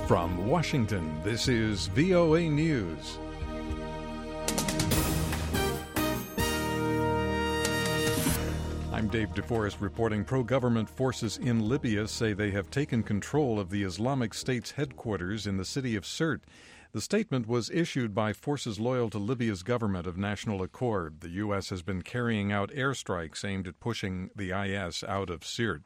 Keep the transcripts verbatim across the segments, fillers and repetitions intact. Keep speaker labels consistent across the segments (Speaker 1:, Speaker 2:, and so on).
Speaker 1: From Washington, this is V O A News. I'm Dave DeForest reporting pro-government forces in Libya say they have taken control of the Islamic State's headquarters in the city of Sirte. The statement was issued by forces loyal to Libya's government of national accord. The U S has been carrying out airstrikes aimed at pushing the I S out of Sirte.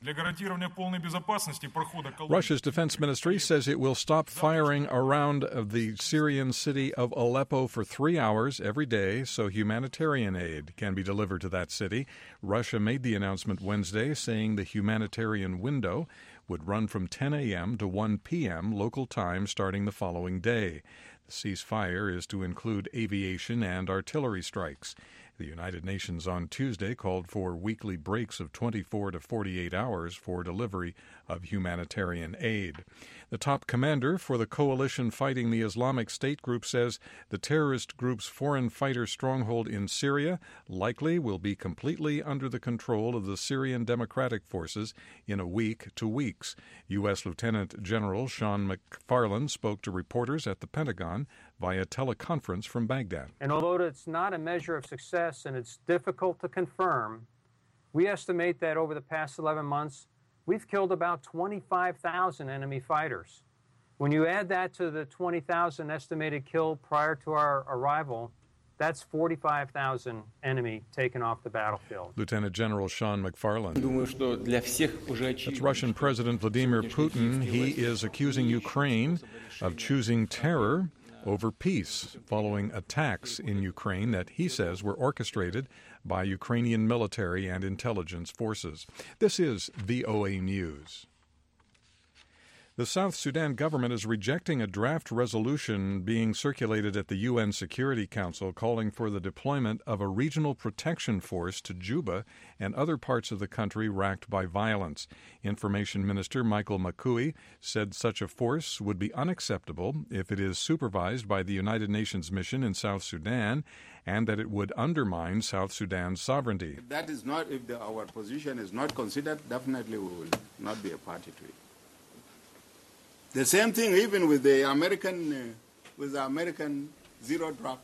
Speaker 1: Russia's defense ministry says it will stop firing around the Syrian city of Aleppo for three hours every day so humanitarian aid can be delivered to that city. Russia made the announcement Wednesday, saying the humanitarian window would run from ten a.m. to one p.m. local time starting the following day. The ceasefire is to include aviation and artillery strikes. The United Nations on Tuesday called for weekly breaks of twenty-four to forty-eight hours for delivery of humanitarian aid. The top commander for the coalition fighting the Islamic State group says the terrorist group's foreign fighter stronghold in Syria likely will be completely under the control of the Syrian Democratic Forces in a week to weeks. U S. Lieutenant General Sean McFarland spoke to reporters at the Pentagon via teleconference from Baghdad.
Speaker 2: And although it's not a measure of success and it's difficult to confirm, we estimate that over the past eleven months, we've killed about twenty-five thousand enemy fighters. When you add that to the twenty thousand estimated killed prior to our arrival, that's forty-five thousand enemy taken off the battlefield.
Speaker 1: Lieutenant General Sean McFarland. That's Russian President Vladimir Putin. He is accusing Ukraine of choosing terror over peace following attacks in Ukraine that he says were orchestrated by Ukrainian military and intelligence forces. This is V O A News. The South Sudan government is rejecting a draft resolution being circulated at the U N Security Council calling for the deployment of a regional protection force to Juba and other parts of the country racked by violence. Information Minister Michael Makui said such a force would be unacceptable if it is supervised by the United Nations mission in South Sudan and that it would undermine South Sudan's sovereignty.
Speaker 3: If that is not, if the, our position is not considered, definitely we will not be a party to it. The same thing even with the American, uh, with the American zero draft,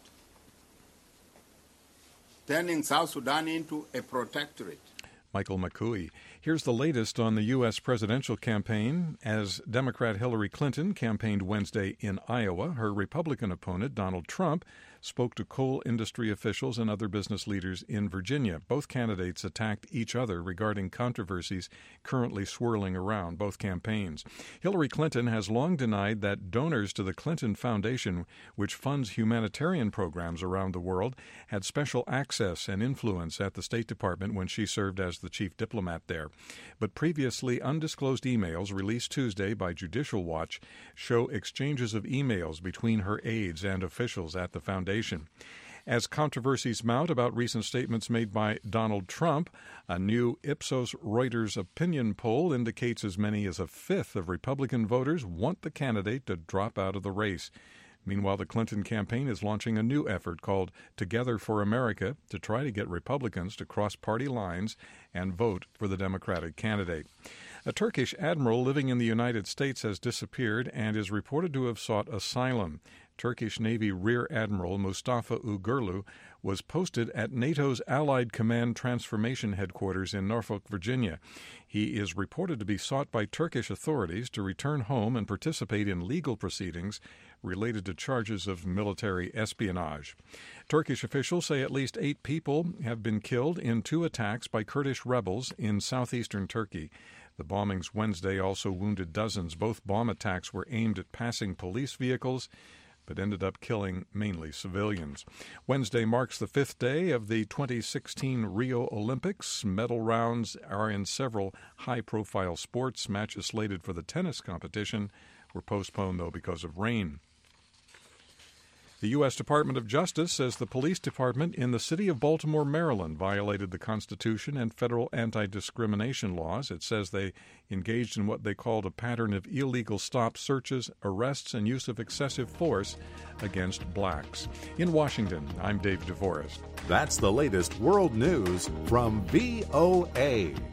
Speaker 3: turning South Sudan into a protectorate.
Speaker 1: Michael Makui. Here's the latest on the U S presidential campaign. As Democrat Hillary Clinton campaigned Wednesday in Iowa, her Republican opponent, Donald Trump, spoke to coal industry officials and other business leaders in Virginia. Both candidates attacked each other regarding controversies currently swirling around both campaigns. Hillary Clinton has long denied that donors to the Clinton Foundation, which funds humanitarian programs around the world, had special access and influence at the State Department when she served as the chief diplomat there. But previously undisclosed emails released Tuesday by Judicial Watch show exchanges of emails between her aides and officials at the foundation. As controversies mount about recent statements made by Donald Trump, a new Ipsos Reuters opinion poll indicates as many as a fifth of Republican voters want the candidate to drop out of the race. Meanwhile, the Clinton campaign is launching a new effort called Together for America to try to get Republicans to cross party lines and vote for the Democratic candidate. A Turkish admiral living in the United States has disappeared and is reported to have sought asylum. Turkish Navy Rear Admiral Mustafa Ugurlu was posted at NATO's Allied Command Transformation Headquarters in Norfolk, Virginia. He is reported to be sought by Turkish authorities to return home and participate in legal proceedings related to charges of military espionage. Turkish officials say at least eight people have been killed in two attacks by Kurdish rebels in southeastern Turkey. The bombings Wednesday also wounded dozens. Both bomb attacks were aimed at passing police vehicles, but ended up killing mainly civilians. Wednesday marks the fifth day of the twenty sixteen Rio Olympics. Medal rounds are in several high-profile sports. Matches slated for the tennis competition were postponed, though, because of rain. The U S. Department of Justice says the police department in the city of Baltimore, Maryland, violated the Constitution and federal anti-discrimination laws. It says they engaged in what they called a pattern of illegal stop searches, arrests, and use of excessive force against blacks. In Washington, I'm Dave DeForest.
Speaker 4: That's the latest world news from V O A.